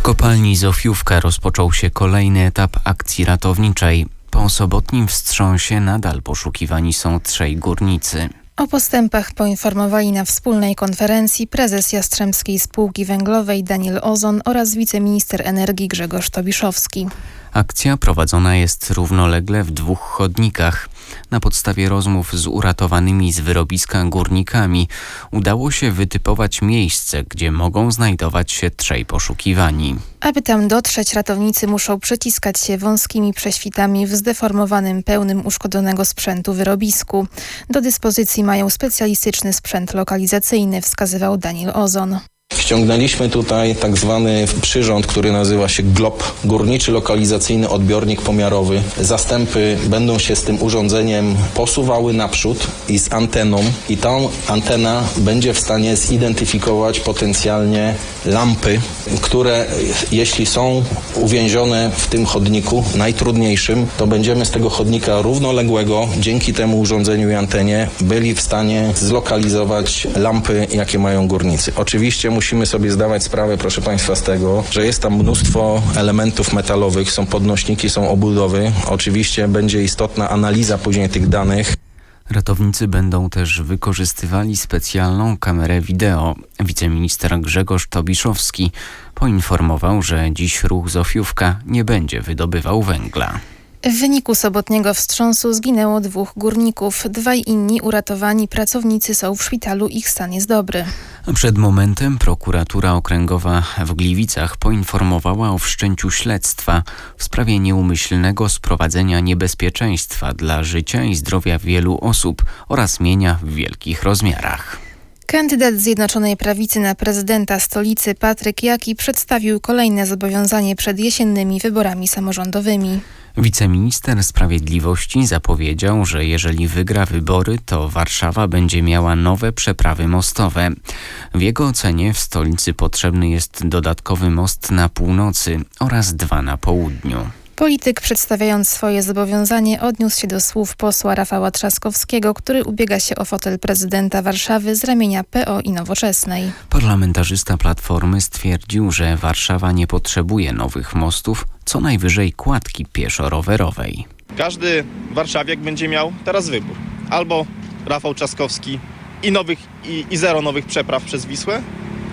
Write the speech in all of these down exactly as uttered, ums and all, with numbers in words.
kopalni Zofiówka rozpoczął się kolejny etap akcji ratowniczej. Po sobotnim wstrząsie nadal poszukiwani są trzej górnicy. O postępach poinformowali na wspólnej konferencji prezes Jastrzębskiej Spółki Węglowej Daniel Ozon oraz wiceminister energii Grzegorz Tobiszowski. Akcja prowadzona jest równolegle w dwóch chodnikach. Na podstawie rozmów z uratowanymi z wyrobiska górnikami udało się wytypować miejsce, gdzie mogą znajdować się trzej poszukiwani. Aby tam dotrzeć, ratownicy muszą przeciskać się wąskimi prześwitami w zdeformowanym, pełnym uszkodzonego sprzętu wyrobisku. Do dyspozycji mają specjalistyczny sprzęt lokalizacyjny, wskazywał Daniel Ozon. Ściągnęliśmy tutaj tak zwany przyrząd, który nazywa się G L O P, Górniczy Lokalizacyjny Odbiornik Pomiarowy. Zastępy będą się z tym urządzeniem posuwały naprzód i z anteną i ta antena będzie w stanie zidentyfikować potencjalnie lampy, które jeśli są uwięzione w tym chodniku najtrudniejszym, to będziemy z tego chodnika równoległego dzięki temu urządzeniu i antenie byli w stanie zlokalizować lampy, jakie mają górnicy. Oczywiście musimy sobie zdawać sprawę, proszę Państwa, z tego, że jest tam mnóstwo elementów metalowych, są podnośniki, są obudowy. Oczywiście będzie istotna analiza później tych danych. Ratownicy będą też wykorzystywali specjalną kamerę wideo. Wiceminister Grzegorz Tobiszowski poinformował, że dziś ruch Zofiówka nie będzie wydobywał węgla. W wyniku sobotniego wstrząsu zginęło dwóch górników. Dwaj inni uratowani pracownicy są w szpitalu, ich stan jest dobry. Przed momentem prokuratura okręgowa w Gliwicach poinformowała o wszczęciu śledztwa w sprawie nieumyślnego sprowadzenia niebezpieczeństwa dla życia i zdrowia wielu osób oraz mienia w wielkich rozmiarach. Kandydat Zjednoczonej Prawicy na prezydenta stolicy Patryk Jaki przedstawił kolejne zobowiązanie przed jesiennymi wyborami samorządowymi. Wiceminister Sprawiedliwości zapowiedział, że jeżeli wygra wybory, to Warszawa będzie miała nowe przeprawy mostowe. W jego ocenie w stolicy potrzebny jest dodatkowy most na północy oraz dwa na południu. Polityk, przedstawiając swoje zobowiązanie, odniósł się do słów posła Rafała Trzaskowskiego, który ubiega się o fotel prezydenta Warszawy z ramienia P O i Nowoczesnej. Parlamentarzysta Platformy stwierdził, że Warszawa nie potrzebuje nowych mostów, co najwyżej kładki pieszo-rowerowej. Każdy warszawiak będzie miał teraz wybór. Albo Rafał Trzaskowski i, nowych, i, i zero nowych przepraw przez Wisłę,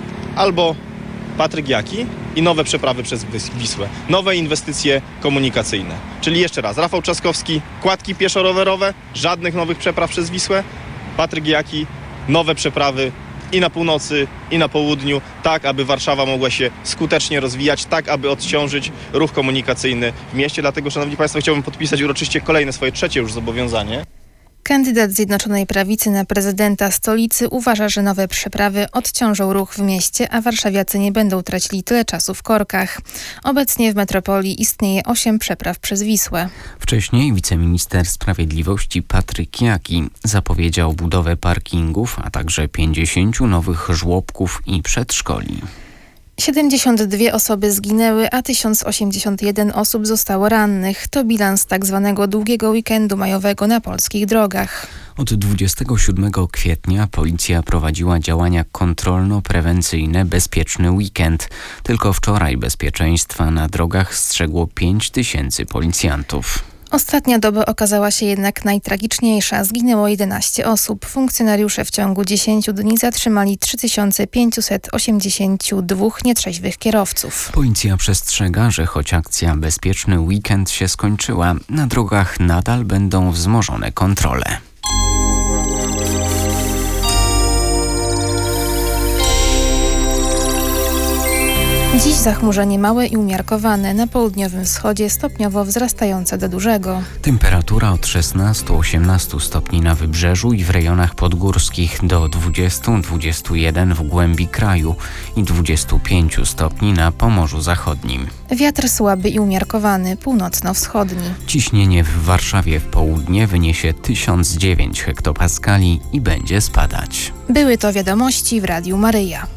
albo Patryk Jaki i nowe przeprawy przez Wisłę. Nowe inwestycje komunikacyjne. Czyli jeszcze raz, Rafał Trzaskowski, kładki pieszo-rowerowe, żadnych nowych przepraw przez Wisłę. Patryk Jaki, nowe przeprawy i na północy, i na południu, tak aby Warszawa mogła się skutecznie rozwijać, tak aby odciążyć ruch komunikacyjny w mieście. Dlatego, szanowni państwo, chciałbym podpisać uroczyście kolejne swoje trzecie już zobowiązanie. Kandydat Zjednoczonej Prawicy na prezydenta stolicy uważa, że nowe przeprawy odciążą ruch w mieście, a warszawiacy nie będą tracili tyle czasu w korkach. Obecnie w metropolii istnieje osiem przepraw przez Wisłę. Wcześniej wiceminister sprawiedliwości Patryk Jaki zapowiedział budowę parkingów, a także pięćdziesięciu nowych żłobków i przedszkoli. siedemdziesiąt dwie osoby zginęły, a tysiąc osiemdziesiąt jeden osób zostało rannych. To bilans tak zwanego długiego weekendu majowego na polskich drogach. Od dwudziestego siódmego kwietnia policja prowadziła działania kontrolno-prewencyjne Bezpieczny Weekend. Tylko wczoraj bezpieczeństwa na drogach strzegło pięć tysięcy policjantów. Ostatnia doba okazała się jednak najtragiczniejsza. Zginęło jedenaście osób. Funkcjonariusze w ciągu dziesięciu dni zatrzymali trzy tysiące pięćset osiemdziesiąt dwa nietrzeźwych kierowców. Policja przestrzega, że choć akcja Bezpieczny Weekend się skończyła, na drogach nadal będą wzmożone kontrole. Dziś zachmurzenie małe i umiarkowane, na południowym wschodzie stopniowo wzrastające do dużego. Temperatura od szesnastu do osiemnastu stopni na wybrzeżu i w rejonach podgórskich do dwudziestu do dwudziestu jeden w głębi kraju i dwudziestu pięciu stopni na Pomorzu Zachodnim. Wiatr słaby i umiarkowany, północno-wschodni. Ciśnienie w Warszawie w południe wyniesie tysiąc dziewięć hektopaskali i będzie spadać. Były to wiadomości w Radiu Maryja.